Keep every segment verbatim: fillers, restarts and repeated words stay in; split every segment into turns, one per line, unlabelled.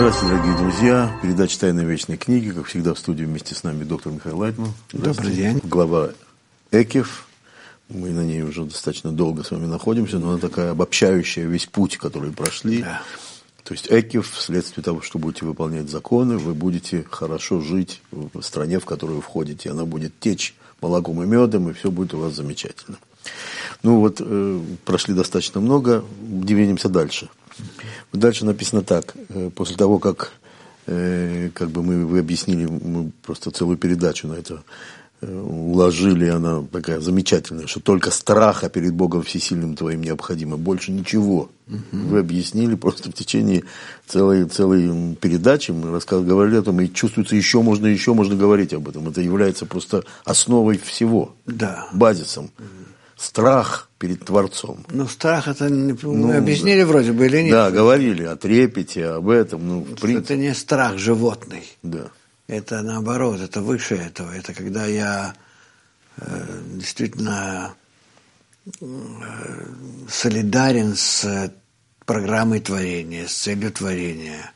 Здравствуйте, дорогие друзья. Передача «Тайны вечной книги». Как всегда, в студии вместе с нами доктор Михаил Лайтман.
Добрый день.
Глава Экев. Мы на ней уже достаточно долго с вами находимся, но она такая обобщающая весь путь, который прошли.
Да.
То есть Экев, вследствие того, что будете выполнять законы, вы будете хорошо жить в стране, в которую вы входите. Она будет течь молоком и медом, и все будет у вас замечательно. Ну вот, э, прошли достаточно много, двинемся дальше. Дальше написано так. После того, как, э, как бы мы, вы объяснили, мы просто целую передачу на это э, уложили, она такая замечательная, что только страха перед Богом Всесильным твоим необходимо, больше ничего. Угу. Вы объяснили просто в течение целой, целой передачи, мы рассказывали, говорили о том, и чувствуется, еще можно, еще можно говорить об этом. Это является просто основой всего,
да.
базисом. Страх перед Творцом.
Ну, страх это, мы
ну,
объяснили да. вроде бы или нет?
Да, говорили о трепете, об этом. Ну, в принципе.
Это не страх животный.
Да.
Это наоборот, это выше этого. Это когда я э, действительно э, солидарен с программой творения, с целью творения.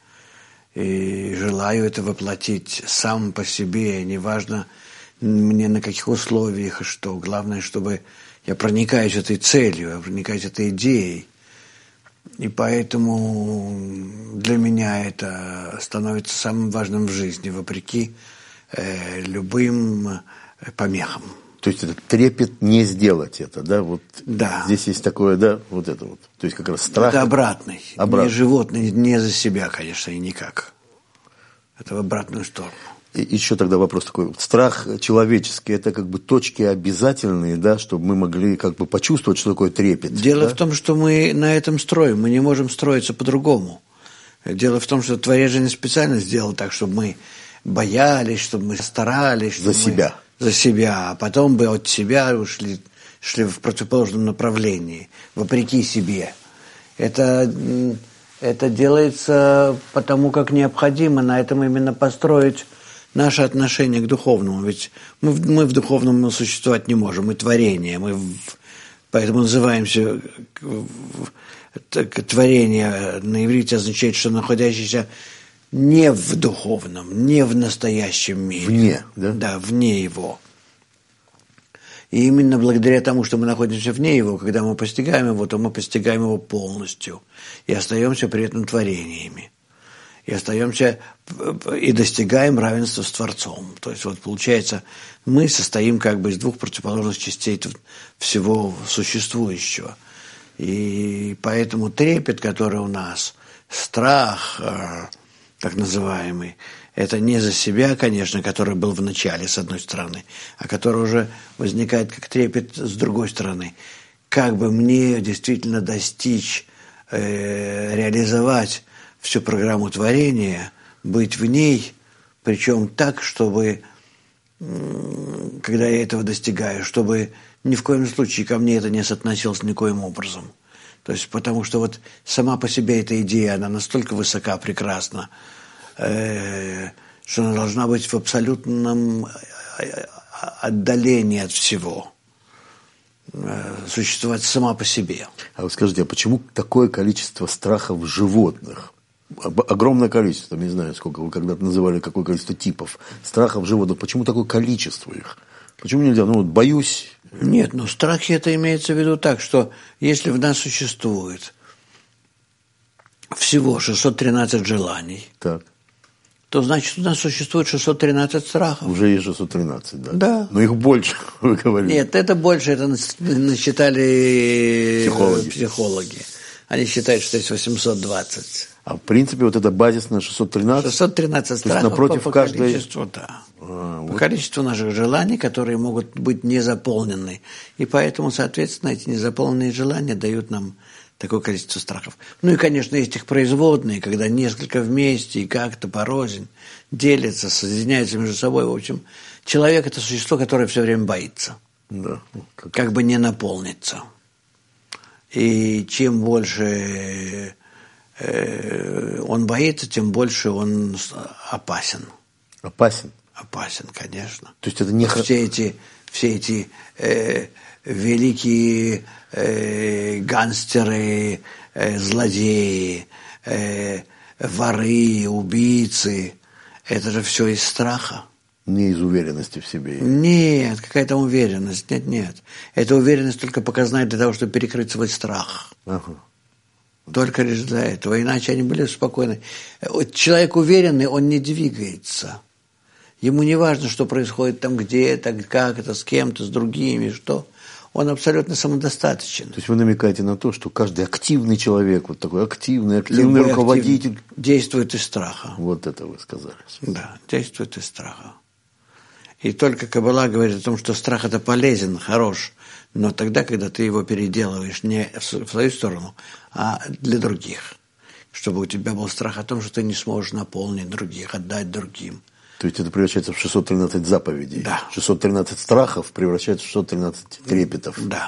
И желаю это воплотить сам по себе. Неважно мне на каких условиях и что. Главное, чтобы я проникаюсь этой целью, я проникаюсь этой идеей. И поэтому для меня это становится самым важным в жизни, вопреки э, любым помехам.
То есть это трепет не сделать это, да? Вот
да. Здесь
есть такое, да, вот это вот. То есть как раз страх.
Это обратный.
обратный.
Не животный, не за себя, конечно, и никак. Это в обратную сторону.
И еще тогда вопрос такой. Страх человеческий, это как бы точки обязательные, да, чтобы мы могли как бы почувствовать, что такое трепет.
Дело
да?
в том, что мы на этом строим, мы не можем строиться по-другому. Дело в том, что Творец не специально сделал так, чтобы мы боялись, чтобы мы старались.
За себя.
За себя, а потом бы от себя ушли, шли в противоположном направлении, вопреки себе. Это, это делается потому, как необходимо на этом именно построить наше отношение к духовному, ведь мы, мы в духовном существовать не можем, мы творение, мы в, поэтому называемся творение на иврите означает, что находящееся не в духовном, не в настоящем мире.
Вне, да?
Да, вне его. И именно благодаря тому, что мы находимся вне его, когда мы постигаем его, то мы постигаем его полностью и остаемся при этом творениями. И остаемся и достигаем равенства с Творцом. То есть вот получается, мы состоим как бы из двух противоположных частей всего существующего. И поэтому трепет, который у нас, страх, так называемый, это не за себя, конечно, который был в начале, с одной стороны, а который уже возникает как трепет с другой стороны. Как бы мне действительно достичь, э, реализовать всю программу творения, быть в ней, причем так, чтобы, когда я этого достигаю, чтобы ни в коем случае ко мне это не соотносилось никоим образом. То есть, потому что вот сама по себе эта идея, она настолько высока, прекрасна, э, что она должна быть в абсолютном отдалении от всего, э, существовать сама по себе.
А вы скажите, а почему такое количество страхов в животных? Огромное количество, не знаю, сколько вы когда-то называли, какое количество типов страхов животных. Почему такое количество их? Почему нельзя? Ну вот боюсь.
Нет, ну страхи это имеется в виду так, что если в нас существует всего шестьсот тринадцать желаний, так. то значит у нас существует шестьсот тринадцать страхов.
Уже есть шестьсот тринадцать, да?
Да.
Но их больше, вы говорите.
Нет, это больше, это насчитали
психологи.
психологи. Они считают, что есть восемьсот двадцать.
А в принципе вот это базисное шестьсот тринадцать?
шестьсот тринадцать страхов
напротив
по, по
каждой...
количеству, да.
А,
по
вот.
количеству наших желаний, которые могут быть не заполнены. И поэтому, соответственно, эти незаполненные желания дают нам такое количество страхов. Ну и, конечно, есть их производные, когда несколько вместе и как-то порознь делятся, соединяются между собой. В общем, человек – это существо, которое все время боится.
Да.
Как... как бы не наполниться. И чем больше э, он боится, тем больше он опасен.
Опасен?
Опасен, конечно.
То есть это не...
Все эти, все эти э, великие э, гангстеры, э, злодеи, э, воры, убийцы, это же все из страха.
Не из уверенности в себе.
Нет, какая там уверенность, нет, нет. Эта уверенность только показная для того, чтобы перекрыть свой страх.
Ага.
Только лишь для этого, иначе они были спокойны. Человек уверенный, он не двигается. Ему не важно, что происходит там где-то, как это, с кем-то, с другими, что. Он абсолютно самодостаточен.
То есть вы намекаете на то, что каждый активный человек, вот такой активный, активный Любой руководитель... Актив...
действует из страха.
Вот это вы сказали.
Да, действует из страха. И только Каббала говорит о том, что страх – это полезен, хорош, но тогда, когда ты его переделываешь не в свою сторону, а для других. Чтобы у тебя был страх о том, что ты не сможешь наполнить других, отдать другим.
То есть это превращается в шестьсот тринадцать заповедей.
Да.
шестьсот тринадцать страхов превращается в шестьсот тринадцать трепетов.
Да.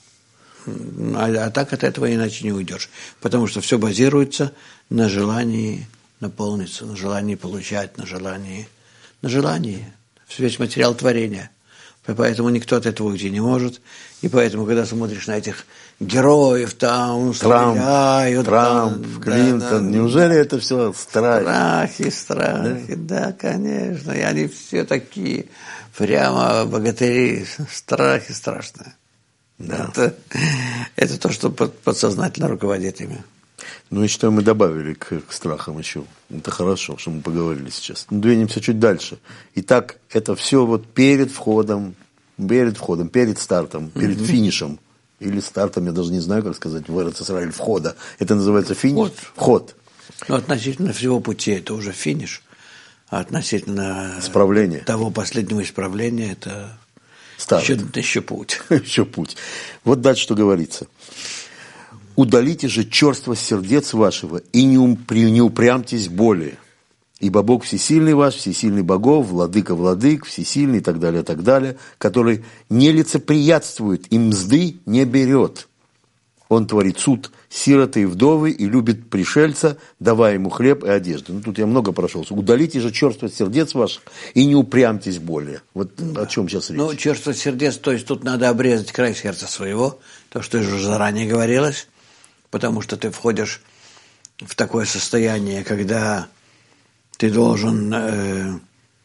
А, а так от этого иначе не уйдешь. Потому что все базируется на желании наполниться, на желании получать, на желании. На желании. Весь материал творения. Поэтому никто от этого уйти не может. И поэтому, когда смотришь на этих героев, там,
Трамп,
стреляют,
Трамп,
там,
Клинтон,
да, да,
неужели это все страхи?
Страхи, страхи, да? да, конечно. И они все такие прямо богатыри. Страхи страшные.
Да.
Это, это то, что подсознательно руководит ими.
Ну, я считаю, мы добавили к, к страхам еще. Это хорошо, что мы поговорили сейчас. Ну, двинемся чуть дальше. Итак, это все вот перед входом, перед входом, перед стартом, перед mm-hmm. финишем. Или стартом, я даже не знаю, как сказать, в Эрец Исраэль, входа. Это называется финиш?
Вход.
Вход.
Ну, относительно всего пути это уже финиш. А относительно
Исправление.
того последнего исправления это еще, еще путь.
Еще путь. Вот дальше что говорится. «Удалите же черство сердец вашего, и не, упря... не упрямьтесь более. Ибо Бог всесильный ваш, всесильный богов, владыка владык, всесильный» и так далее, и так далее, который не лицеприятствует и мзды не берет. Он творит суд сироты и вдовы и любит пришельца, давая ему хлеб и одежду. Ну, тут я много прошелся. «Удалите же черство сердец ваших, и не упрямьтесь более». Вот да. О чем сейчас речь?
Ну, черство сердец, то есть тут надо обрезать край сердца своего, то, что уже заранее говорилось, потому что ты входишь в такое состояние, когда ты должен э,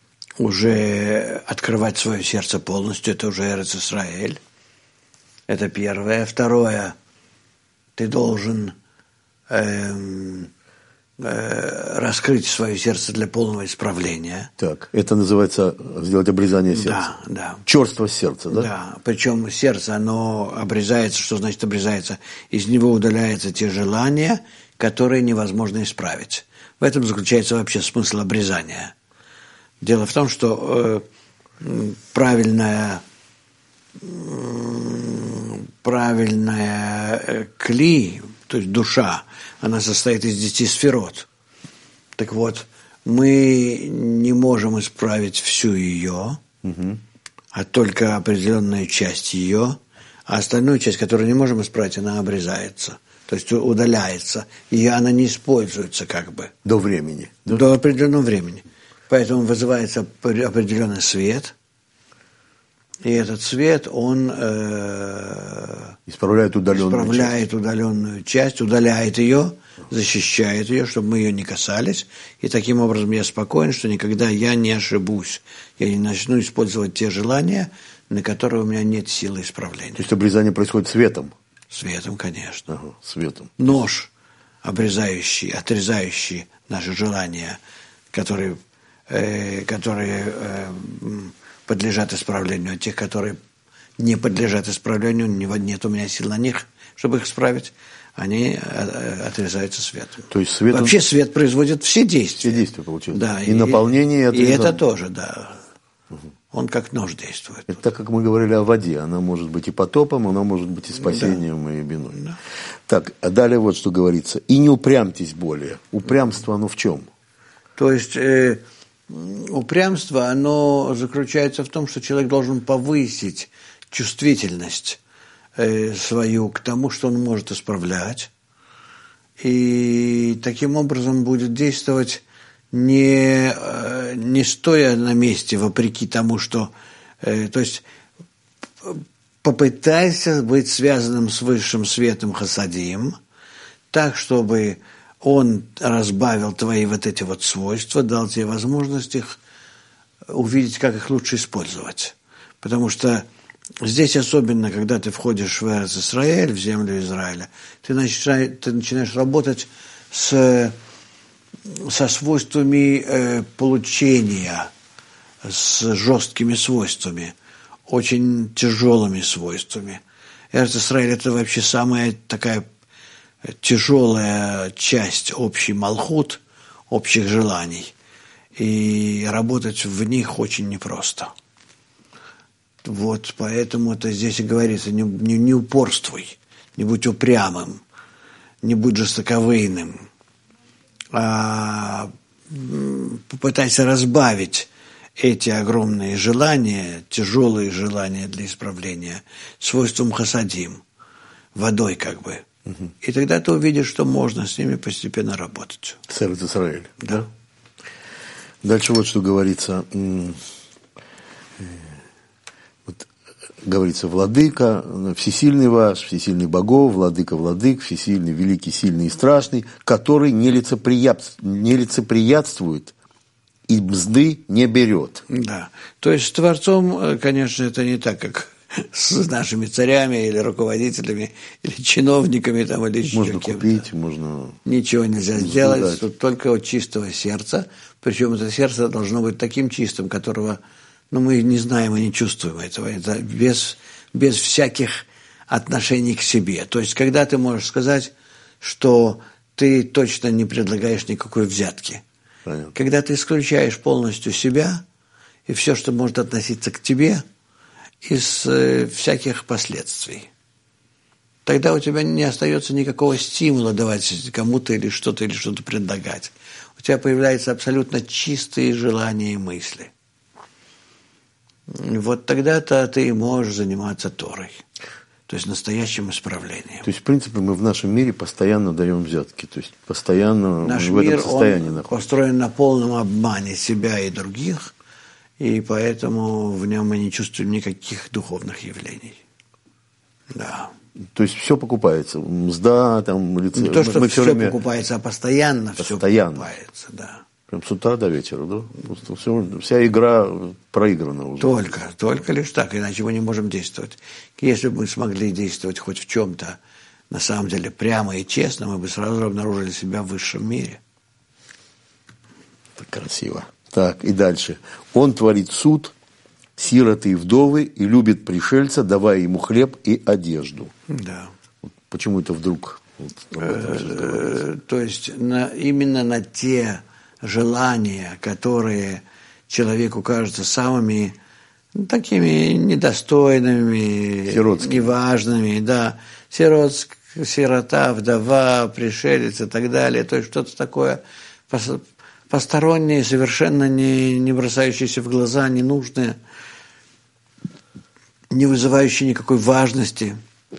уже открывать свое сердце полностью, это уже Эрец Исраэль. Это первое. Второе, ты должен э, э, раскрыть свое сердце для полного исправления.
Так, это называется сделать обрезание сердца.
Да, да.
Черство сердца, да?
Да, причем сердце, оно обрезается, что значит обрезается? Из него удаляются те желания, которые невозможно исправить. В этом заключается вообще смысл обрезания. Дело в том, что э, правильная, э, правильная э, кли, то есть душа, она состоит из десяти сферот. Так вот, мы не можем исправить всю ее, угу. а только определенную часть ее, а остальную часть, которую не можем исправить, она обрезается. То есть удаляется, и она не используется как бы.
До времени. Да?
До определенного времени. Поэтому вызывается определенный свет, и этот свет, он э,
исправляет удаленную
исправляет
часть.
удаленную часть, удаляет ее, защищает ее, чтобы мы ее не касались. И таким образом я спокоен, что никогда я не ошибусь. Я не начну использовать те желания, на которые у меня нет силы исправления.
То есть обрезание происходит светом?
Светом, конечно.
Ага, светом.
Нож, обрезающий, отрезающий наши желания, которые, э, которые э, подлежат исправлению, а тех, которые не подлежат исправлению, нет у меня сил на них, чтобы их исправить, они отрезаются светом.
То есть свет
Вообще
он...
свет производит все действия.
Все действия, получается.
Да,
и,
и
наполнение, и отрезание.
И это тоже, да. Угу. Он как нож действует.
Это так, как мы говорили о воде. Она может быть и потопом, она может быть и спасением, да. и биной.
Да.
Так, а далее вот что говорится. «И не упрямьтесь более». Упрямство, оно в чем?
То есть, э, упрямство, оно заключается в том, что человек должен повысить чувствительность э, свою к тому, что он может исправлять. И таким образом будет действовать не, не стоя на месте, вопреки тому, что... Э, то есть попытайся быть связанным с высшим светом хасадим, так, чтобы Он разбавил твои вот эти вот свойства, дал тебе возможность их увидеть, как их лучше использовать. Потому что здесь особенно, когда ты входишь в Эрец-Исраэль, в землю Израиля, ты начинаешь, ты начинаешь работать с, со свойствами э, получения, с жесткими свойствами, очень тяжелыми свойствами. Эрец-Исраэль – это вообще самая такая тяжелая часть общей малхут, общих желаний. И работать в них очень непросто. Вот поэтому это здесь и говорится, не, не, не упорствуй, не будь упрямым, не будь жестоковыйным, а попытайся разбавить эти огромные желания, тяжелые желания для исправления, свойством хасадим, водой как бы. Угу. И тогда ты увидишь, что можно с ними постепенно работать.
С Эрец-Исраэль.
Да.
Дальше вот что говорится. Вот, говорится, владыка, всесильный ваш, всесильный богов, владыка владык, всесильный, великий, сильный и страшный, который не лицеприятствует, не лицеприятствует и мзды не берет.
Да. То есть с Творцом, конечно, это не так, как с нашими царями или руководителями, или чиновниками там, или еще
можно
кем-то.
Купить, можно...
Ничего нельзя
сдать.
сделать, тут только от чистого сердца, причем это сердце должно быть таким чистым, которого, ну, мы не знаем и не чувствуем этого, это без, без всяких отношений к себе. То есть, когда ты можешь сказать, что ты точно не предлагаешь никакой взятки.
Понятно.
Когда ты исключаешь полностью себя и все, что может относиться к тебе, из э, всяких последствий. Тогда у тебя не остается никакого стимула давать кому-то или что-то, или что-то предлагать. У тебя появляются абсолютно чистые желания и мысли. И вот тогда-то ты и можешь заниматься Торой. То есть настоящим исправлением.
То есть, в принципе, мы в нашем мире постоянно даем взятки. То есть, постоянно
Наш
мы в
мир,
этом состоянии
он
находимся.
построен на полном обмане себя и других, и поэтому в нем мы не чувствуем никаких духовных явлений. Да.
То есть, все покупается. Мзда, там, лице.
Не то, что
мы
все
время...
покупается, а постоянно,
постоянно
все покупается. Да.
Прям с утра до вечера, да? Просто все, вся игра проиграна уже.
Только, только лишь так, иначе мы не можем действовать. Если бы мы смогли действовать хоть в чем-то, на самом деле, прямо и честно, мы бы сразу обнаружили себя в высшем мире.
Так красиво. Так, и дальше. Он творит суд, сироты и вдовы, и любит пришельца, давая ему хлеб и одежду.
Да.
Вот почему это вдруг? Вот, об этом сейчас говорится.
То есть на, именно на те желания, которые человеку кажутся самыми ну, такими недостойными,
Сиротскими.
неважными, да, сиротск, сирота, вдова, пришелец и так далее, то есть что-то такое постороннее, совершенно не, не бросающееся в глаза, ненужное, не вызывающее никакой важности.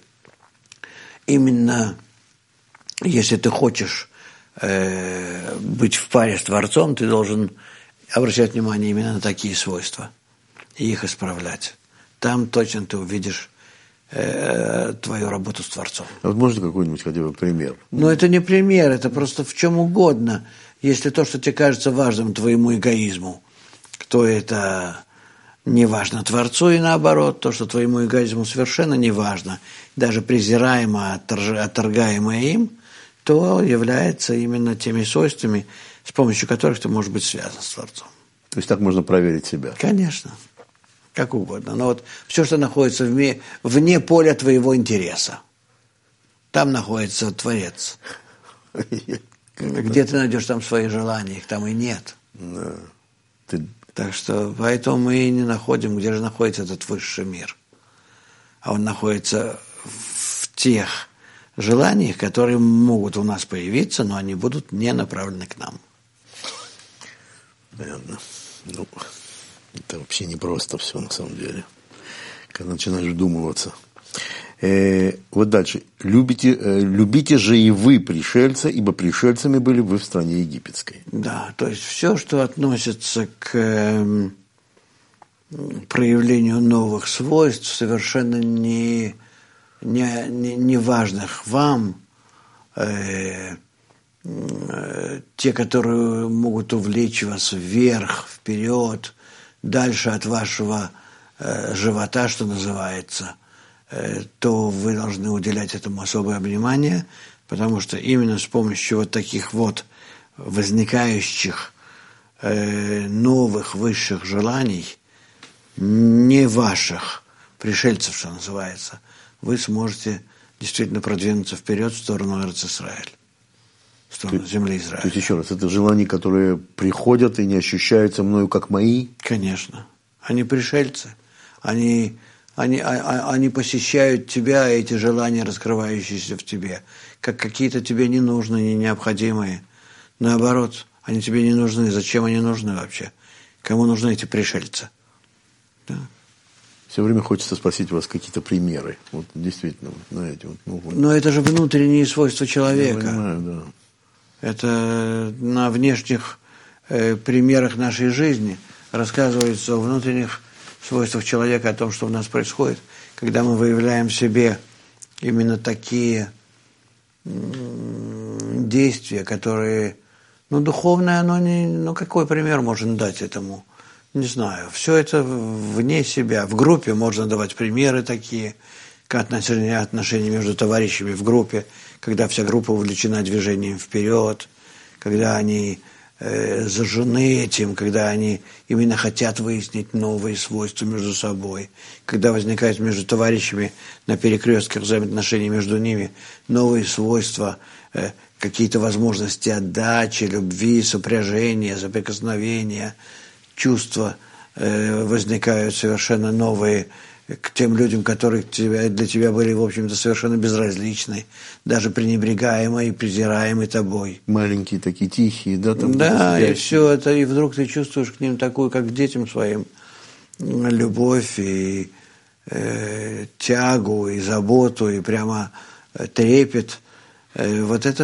Именно если ты хочешь э, быть в паре с Творцом, ты должен обращать внимание именно на такие свойства и их исправлять. Там точно ты увидишь э, твою работу с Творцом.
А вот можно какой-нибудь хотя бы пример?
Но это не пример, это просто в чем угодно. Если то, что тебе кажется важным твоему эгоизму, то это не важно Творцу, и наоборот, то, что твоему эгоизму совершенно не важно, даже презираемо, отторгаемо им, то является именно теми свойствами, с помощью которых ты можешь быть связан с Творцом.
То есть так можно проверить себя?
Конечно, как угодно. Но вот все, что находится вне, вне поля твоего интереса, там находится Творец. Где ты найдешь там свои желания, их там и нет.
Да. Ты...
Так что поэтому мы и не находим, где же находится этот высший мир. А он находится в тех желаниях, которые могут у нас появиться, но они будут не направлены к нам.
Понятно. Ну, это вообще непросто все на самом деле. Когда начинаешь вдумываться. Э, вот дальше. Любите, э, любите же и вы пришельца, ибо пришельцами были вы в стране египетской.
Да, то есть все, что относится к э, проявлению новых свойств, совершенно не, не, не, не важных вам, э, те, которые могут увлечь вас вверх, вперед, дальше от вашего э, живота, что называется, э, то вы должны уделять этому особое внимание, потому что именно с помощью вот таких вот возникающих э, новых высших желаний, не ваших пришельцев, что называется, вы сможете действительно продвинуться вперед в сторону Эрец-Исраэль, в сторону земли Израиля.
То есть, еще раз, это желания, которые приходят и не ощущаются мною как мои?
Конечно. Они пришельцы. Они, они, а, они посещают тебя, эти желания, раскрывающиеся в тебе, как какие-то тебе ненужные, не необходимые. Наоборот, они тебе не нужны. Зачем они нужны вообще? Кому нужны эти пришельцы? Да.
Все время хочется спросить у вас какие-то примеры. Вот действительно, знаете, вот, ну, вот.
Но это же внутренние свойства человека.
Я понимаю, да.
Это на внешних э, примерах нашей жизни рассказывается о внутренних свойствах человека, о том, что у нас происходит, когда мы выявляем в себе именно такие м- действия, которые, ну, духовное, оно не, ну, какой пример можно дать этому? Не знаю. Все это вне себя. В группе можно давать примеры такие, как отношения, отношения между товарищами в группе, когда вся группа увлечена движением вперед, когда они э, зажжены этим, когда они именно хотят выяснить новые свойства между собой, когда возникают между товарищами на перекрестках взаимоотношений между ними новые свойства, э, какие-то возможности отдачи, любви, сопряжения, соприкосновения, чувства э, возникают совершенно новые к тем людям, которые тебя, для тебя были, в общем-то, совершенно безразличны, даже пренебрегаемые и презираемые тобой.
Маленькие такие, тихие, да? Там
да, и все это, и вдруг ты чувствуешь к ним такую, как к детям своим, любовь и э, тягу, и заботу, и прямо трепет. Э, вот это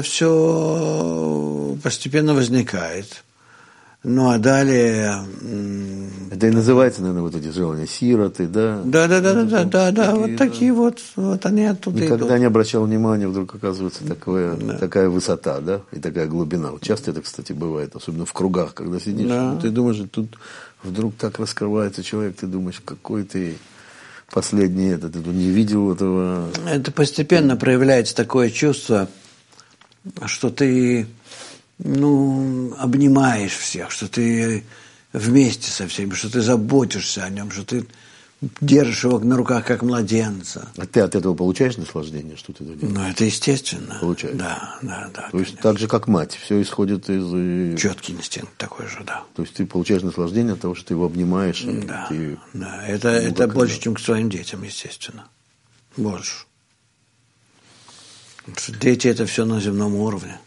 все постепенно возникает. Ну, а далее...
Это и называется, наверное, вот эти желания сироты, да?
Да, да, да, да, да, да, да, вот такие вот, вот они оттуда идут.
Никогда не обращал внимания, вдруг оказывается такое, да. такая высота, да, и такая глубина. Вот часто это, кстати, бывает, особенно в кругах, когда сидишь, да. ну, ты думаешь, тут вдруг так раскрывается человек, ты думаешь, какой ты последний этот, ты не видел этого.
Это постепенно проявляется такое чувство, что ты... ну, обнимаешь всех, что ты вместе со всеми, что ты заботишься о нем, что ты держишь его на руках, как младенца.
А ты от этого получаешь наслаждение, что ты это делаешь?
Ну, это естественно.
Получаешь?
Да, да, да.
То
конечно.
есть так же, как мать, все исходит из...
Четкий инстинкт такой же, да.
То есть ты получаешь наслаждение от того, что ты его обнимаешь.
Да,
ты...
да. Это, ну, это больше, чем к своим детям, естественно. Больше. Потому что дети – это все на земном уровне.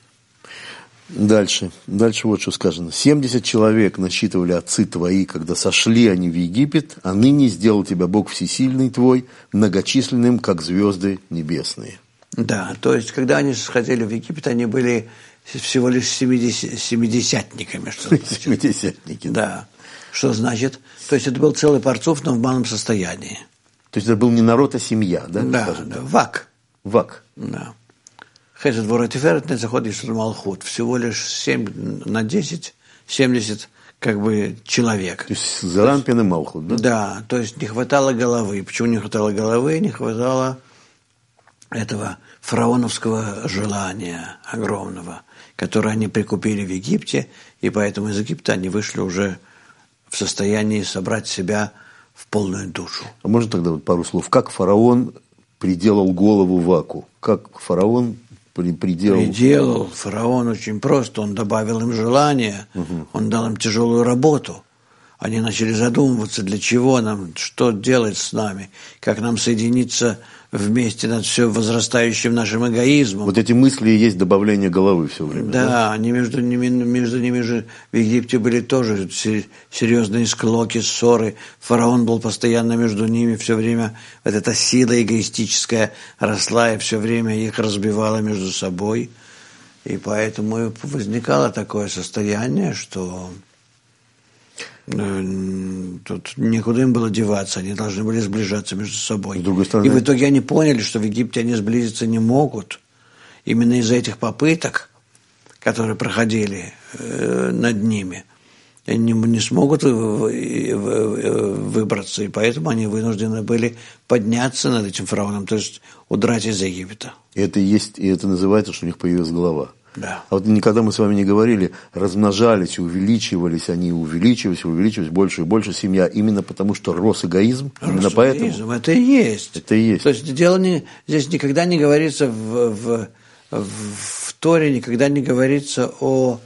Дальше. Дальше вот что сказано. семьдесят человек насчитывали отцы твои, когда сошли они в Египет, а ныне сделал тебя Бог всесильный твой, многочисленным, как звезды небесные.
Да, то есть, когда они сходили в Египет, они были всего лишь семидесят, семидесятниками. Что
Семидесятники.
Да. Что значит? То есть, это был целый парцуф, но в малом состоянии.
То есть, это был не народ, а семья, да?
Да, да. Вак.
Вак.
Да. Хесед, Вор и Тиферет, Нецахот, Ишур Малхут. Всего лишь семь на десять, семьдесят как бы человек.
То есть Зарампин и Малхут, да?
Да, то есть не хватало головы. Почему не хватало головы? Не хватало этого фараоновского желания огромного, которое они прикупили в Египте, и поэтому из Египта они вышли уже в состоянии собрать себя в полную душу.
А можно тогда вот пару слов? Как фараон приделал голову Ваку? Как фараон приделал...
Приделал фараон очень просто. Он добавил им желание, угу. Он дал им тяжелую работу. Они начали задумываться, для чего нам, что делать с нами, как нам соединиться вместе над все возрастающим нашим эгоизмом.
Вот эти мысли и есть добавление головы все время.
Да,
да?
они между ними, между ними же в Египте были тоже серьезные склоки, ссоры. Фараон был постоянно между ними, все время вот эта сила эгоистическая росла и все время их разбивала между собой. И поэтому возникало такое состояние, что тут некуда им было деваться, они должны были сближаться между собой.
С другой стороны...
И в итоге они поняли, что в Египте они сблизиться не могут. Именно из-за этих попыток которые проходили э, над ними, они не смогут выбраться, и поэтому они вынуждены были подняться над этим фараоном, то есть удрать из Египта.
И это есть, и это называется, что у них появилась голова.
Да.
А вот никогда мы с вами не говорили, размножались, увеличивались они, увеличивались, увеличивались больше и больше семья, именно потому что рос эгоизм.
Рос
именно
эгоизм,
поэтому.
это и есть.
Это и есть.
То есть дело не, здесь никогда не говорится в, в, в, в Торе, никогда не говорится о,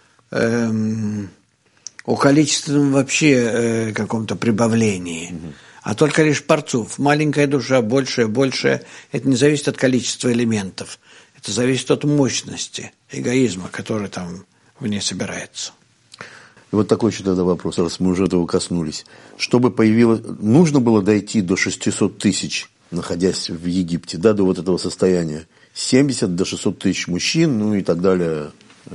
эм, о количественном вообще э, каком-то прибавлении. Угу. А только лишь парцуф. Маленькая душа, большая, большая. Это не зависит от количества элементов. Это зависит от мощности эгоизма, который там в ней собирается.
И вот такой еще тогда вопрос, раз мы уже этого коснулись. Чтобы появилось... Нужно было дойти до шестисот тысяч, находясь в Египте, да, до вот этого состояния. семьдесят до шестисот тысяч мужчин, ну и так далее.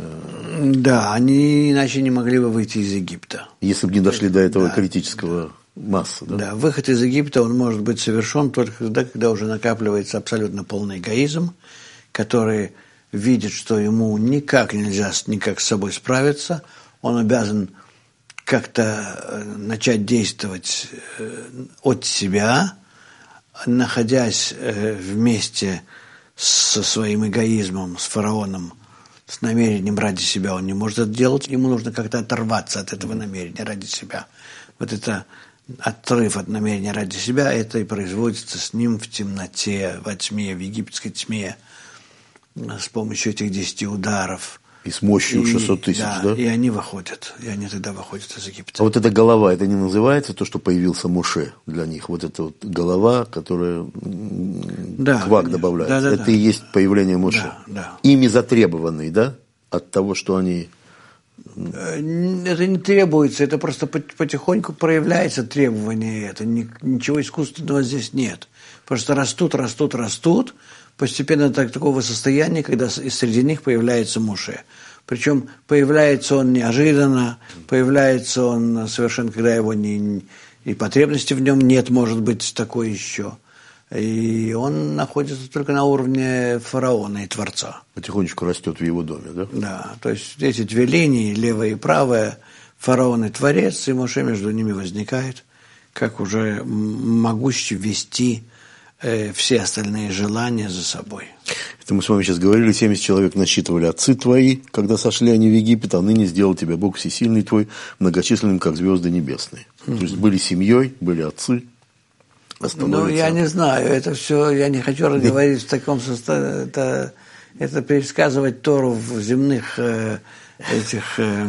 Да, они иначе не могли бы выйти из Египта.
Если бы не дошли до этого
да,
критического...
Да.
масса, да?
Да, выход из Египта, он может быть совершен только тогда, когда уже накапливается абсолютно полный эгоизм, который видит, что ему никак нельзя никак с собой справиться, он обязан как-то начать действовать от себя, находясь вместе со своим эгоизмом, с фараоном, с намерением ради себя, он не может это делать, ему нужно как-то оторваться от этого намерения ради себя. Вот это отрыв от намерения ради себя, это и производится с ним в темноте, во тьме, в египетской тьме, с помощью этих десяти ударов.
И с мощью шестьсот тысяч,
да,
да?
И они выходят, и они тогда выходят из Египта.
А вот эта голова, это не называется то, что появился Моше для них? Вот эта вот голова, которая да, квак конечно. Добавляется. Да, да, это да. И есть появление Моше.
Да, да.
Ими затребованный, да? От того, что они...
Это не требуется, это просто потихоньку проявляется требование. Это ничего искусственного здесь нет. Просто растут, растут, растут. Постепенно до такого состояния, когда среди них появляется Моше. Причем появляется он неожиданно, появляется он совершенно, когда его не, и потребности в нем нет, может быть, такой еще. И он находится только на уровне фараона и Творца.
Потихонечку растет в его доме, да?
Да, то есть эти две линии, левая и правая, фараон и Творец, и Моше между ними возникает, как уже могущий вести э, все остальные желания за собой.
Это мы с вами сейчас говорили, семьдесят человек насчитывали отцы твои, когда сошли они в Египет, а ныне сделал тебя Бог всесильный твой, многочисленным, как звезды небесные. Mm-hmm. То есть были семьей, были отцы.
Ну, я не знаю, это все, я не хочу говорить в таком состоянии, это, это пересказывать Тору в земных э, этих... Э,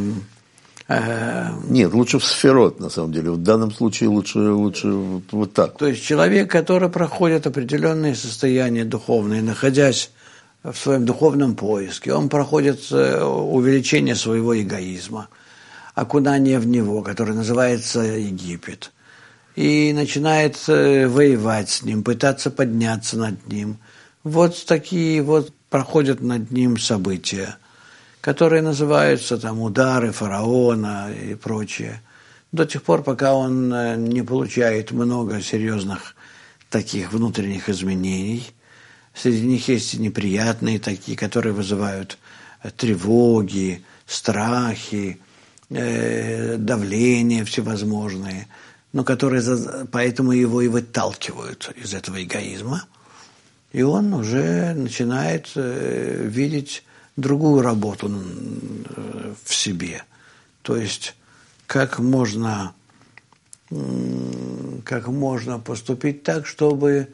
э,
Нет, лучше в сферот, на самом деле, в данном случае лучше, лучше вот так.
То есть человек, который проходит определенные состояния духовные, находясь в своем духовном поиске, он проходит увеличение своего эгоизма, окунание в него, которое называется Египет, и начинает воевать с ним, пытаться подняться над ним. Вот такие вот проходят над ним события, которые называются там удары фараона и прочее, до тех пор, пока он не получает много серьезных таких внутренних изменений. Среди них есть и неприятные такие, которые вызывают тревоги, страхи, давление всевозможные, но которые поэтому его и выталкивают из этого эгоизма. И он уже начинает видеть другую работу в себе. То есть, как можно, как можно поступить так, чтобы,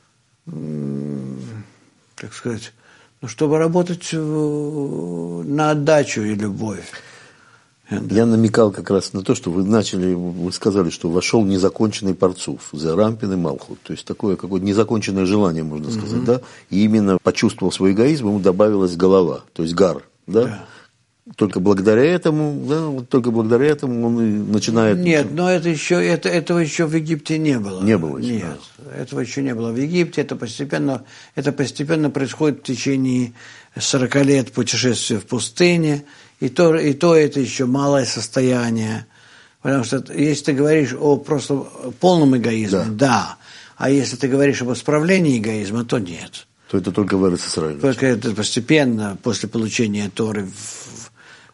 так сказать, ну, чтобы работать на отдачу и любовь.
Я намекал как раз на то, что вы начали, вы сказали, что вошел незаконченный Парцуф, Зерампин и Малхут. То есть такое какое-то незаконченное желание, можно сказать, mm-hmm. да? И именно почувствовал свой эгоизм, ему добавилась голова, то есть гар, да? Yeah. Только благодаря этому, да, вот только благодаря этому он и начинает...
Нет, но это еще, это, этого еще в Египте не было.
Не было еще.
Нет, да. Этого еще не было в Египте. Это постепенно, это постепенно происходит в течение сорока лет путешествия в пустыне. И то, и то это еще малое состояние. Потому что если ты говоришь о просто полном эгоизме, да. да. А если ты говоришь об исправлении эгоизма, то нет.
То это только в Эрец-Исраэль.
Только это постепенно, после получения Торы в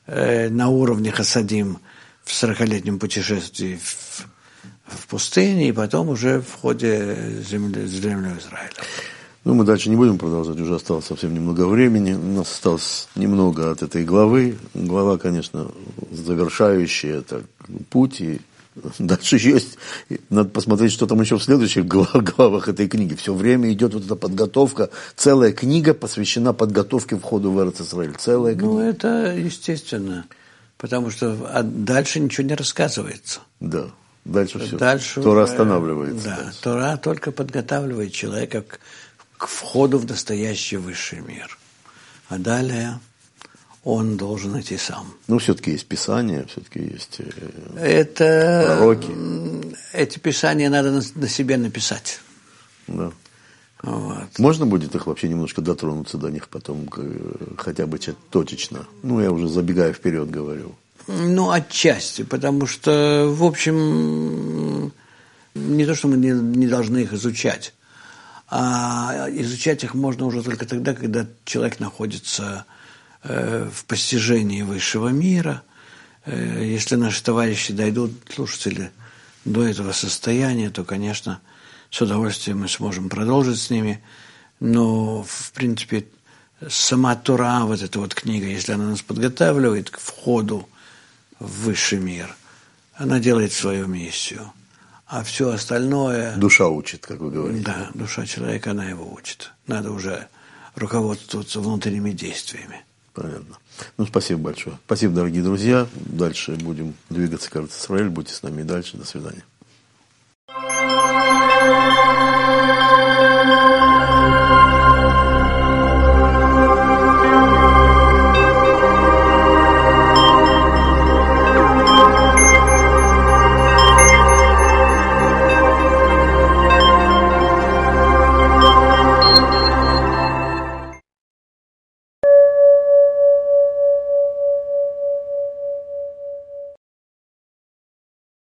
э, на уровне Хасадим в сорокалетнем путешествии в, в пустыне, и потом уже в ходе земли, земли Израиля.
Ну, мы дальше не будем продолжать, уже осталось совсем немного времени. У нас осталось немного от этой главы. Глава, конечно, завершающая это путь, и дальше есть. Надо посмотреть, что там еще в следующих главах этой книги. Все время идет вот эта подготовка. Целая книга посвящена подготовке входу в Эрец-Исраэль. Целая книга.
Ну, это естественно, потому что дальше ничего не рассказывается.
Да, дальше все.
Дальше
Тора
уже,
останавливается.
Да,
дальше.
Тора только подготавливает человека к, к входу в настоящий высший мир. А далее он должен идти сам.
Ну, все-таки есть Писание, все-таки есть
это,
пророки.
Эти Писания надо на, на себе написать.
Да.
Вот.
Можно будет их вообще немножко дотронуться до них потом, хотя бы точечно? Ну, я уже забегая вперед говорю.
Ну, отчасти, потому что, в общем, не то, что мы не, не должны их изучать, а изучать их можно уже только тогда, когда человек находится э, в постижении высшего мира. Э, если наши товарищи дойдут, слушатели, до этого состояния, то, конечно, с удовольствием мы сможем продолжить с ними. Но, в принципе, сама Тора, вот эта вот книга, если она нас подготавливает к входу в высший мир, она делает свою миссию. А все остальное...
Душа учит, как вы говорите.
Да, душа человека, она его учит. Надо уже руководствоваться внутренними действиями.
Понятно. Ну, спасибо большое. Спасибо, дорогие друзья. Дальше будем двигаться к Эрец-Исраэль. Будьте с нами и дальше. До свидания.